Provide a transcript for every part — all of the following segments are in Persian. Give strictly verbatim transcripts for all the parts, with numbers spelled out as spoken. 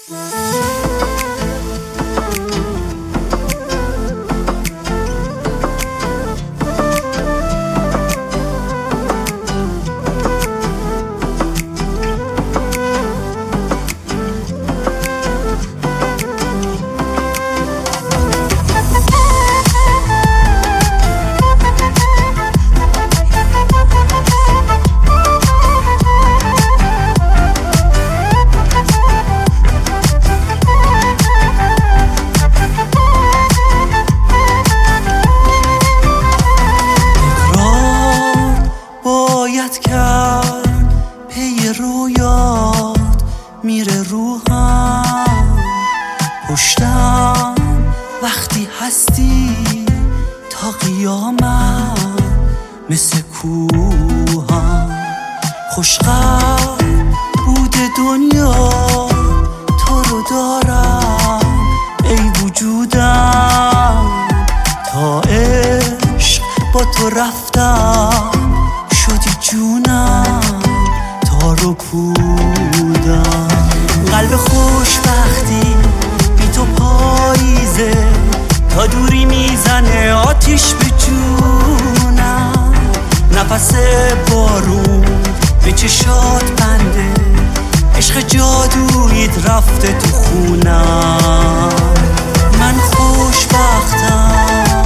رویات میره روحم، پشتم وقتی هستی تا قیامت، مثل کوهم خوشقدر بوده دنیا تو رو دارم ای وجودم، تا عشق با تو رفتم شدی جونم رو پودم. قلب خوشبختی بی تو پاییزه، تا دوری میزنه آتیش به جونم، نفس بارون به چشات بنده، عشق جادویت رفته تو خونم، من خوشبختم.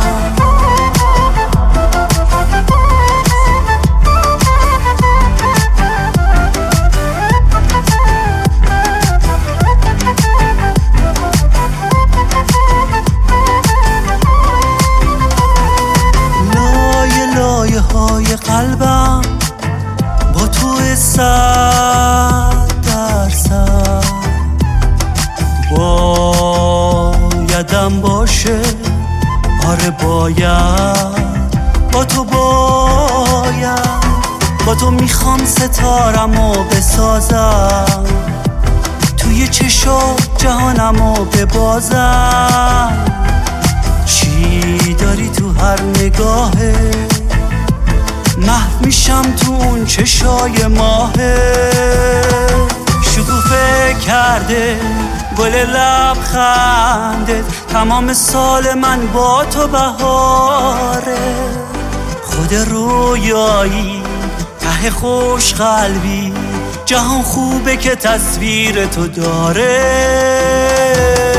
های قلبم با تو صد درصد بایدم باشه، آره باید با تو، باید با تو میخوام ستارمو بسازم، توی چشات جهانمو ببازم، چی داری تو هر نگاهه، محو میشم تو اون چشای ماهه، شکوفه کرده گل لبخندت، تمام سال من با تو بهاره، خود رویایی ته خوش قلبی، جهان خوبه که تصویر تو داره.